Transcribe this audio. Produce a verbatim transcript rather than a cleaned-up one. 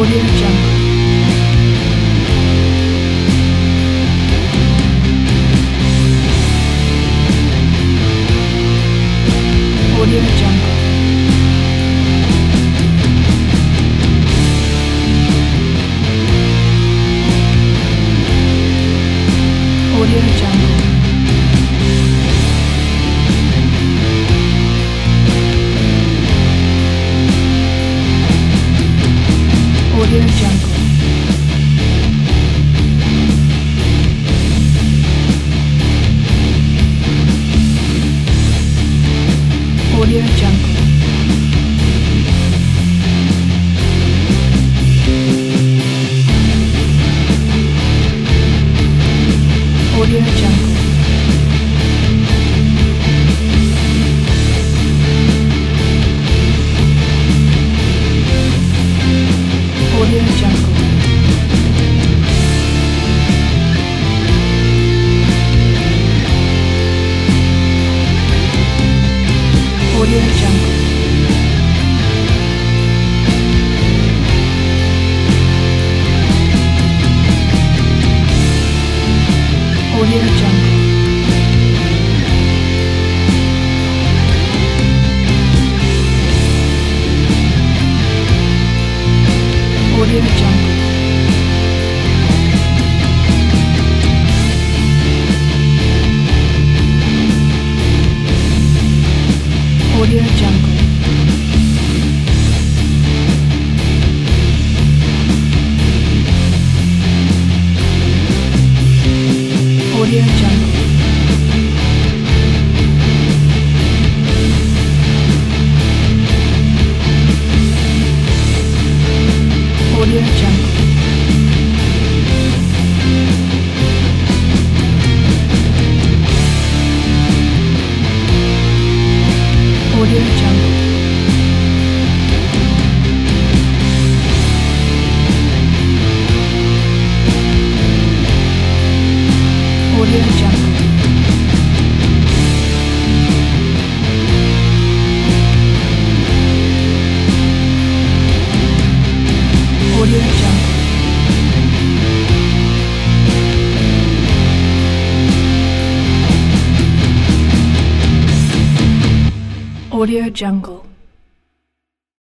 Audio Jungle. Audio Jungle. Audio Jungle. Audio Jungle. Audio Jungle. Audio Jungle. Audio Jungle. Audio Jungle. Audio Jungle. Audio Jungle. Audio Jungle. Audio Jungle. Audio Jungle. Audio Jungle. Audio Jungle. Audio Jungle. Audio Jungle.